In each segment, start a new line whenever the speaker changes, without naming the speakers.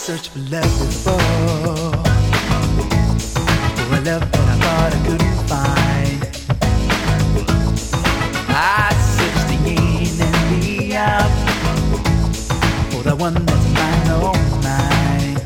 searched for love before, for a love that I thought I couldn't find. I searched the in and the out for the one that's mine, oh mine.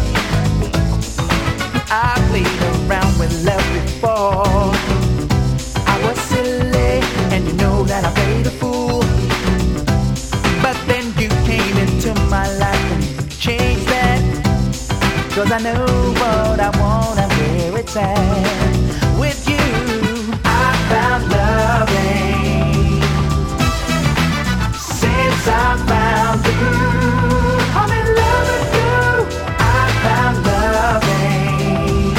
I played around with love before. I was silly, and you know that I played a fool. But then you came into my life and changed that. 'Cause I know what I want and where it's at. With you, I found loving. Since I found you, I'm in love with you. I found loving.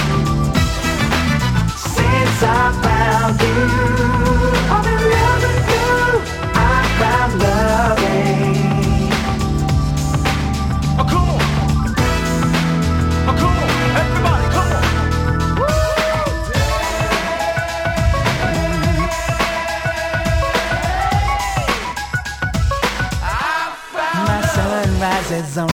Since I found you, I'm in love with you. I found loving.
Oh, come on. Oh, come on. Everybody, come on.
My sun rises on